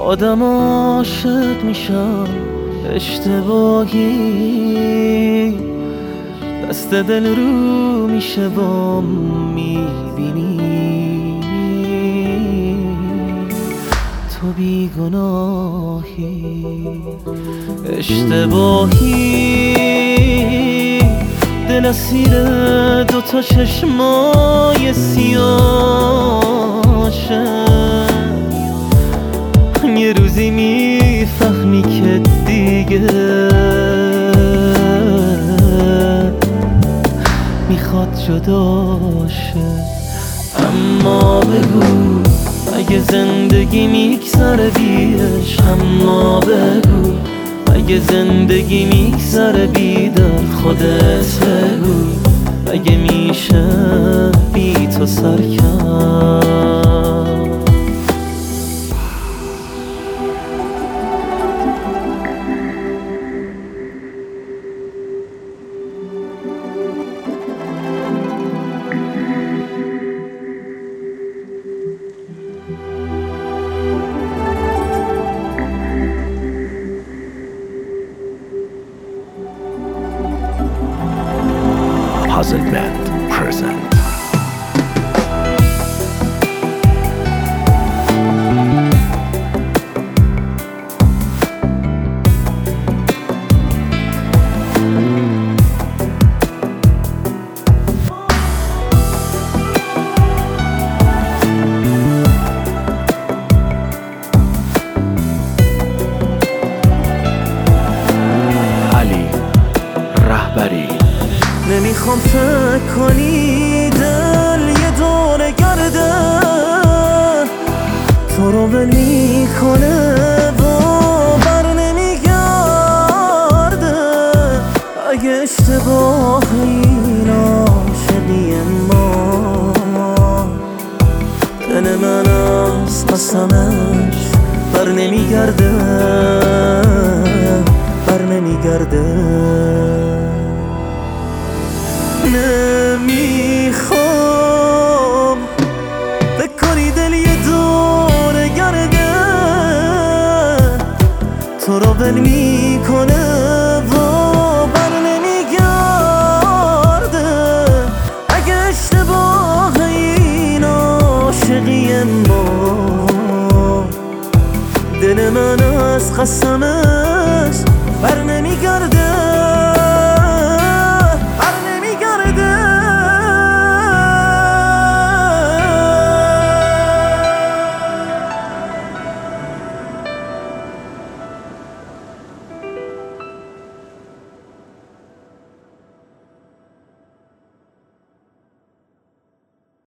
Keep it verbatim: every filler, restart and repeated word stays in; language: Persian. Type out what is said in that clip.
آدم عاشق میشم اشتباهی، دست دل رو میشه با میبینی تو بیگناهی. اشتباهی دل اسیر دوتا چشمای سیاشه، یه روزی میفهمی که دیگه میخواد جداشه. اما بگو اگه زندگی میگذره بیش، اما بگو اگه زندگی میگذره بی دل، خودت بگو اگه میشه بی تو سرکم. Puzzle Band present. علی رهبری. نمیخوام فکر کنی دل یه دور گرده، تو رو ول میکنه و بر نمیگرده. اگه اشتباه این عاشقی ما، دل من از قسمش بر نمیگرده، بر نمیگرده. نمیخوام بکنی دل یه دور گرده، تو رو ول میکنه و بر نمیگرده. اگه اشتباه این عاشقی ما، دل من از قسمش بر نمیگرده،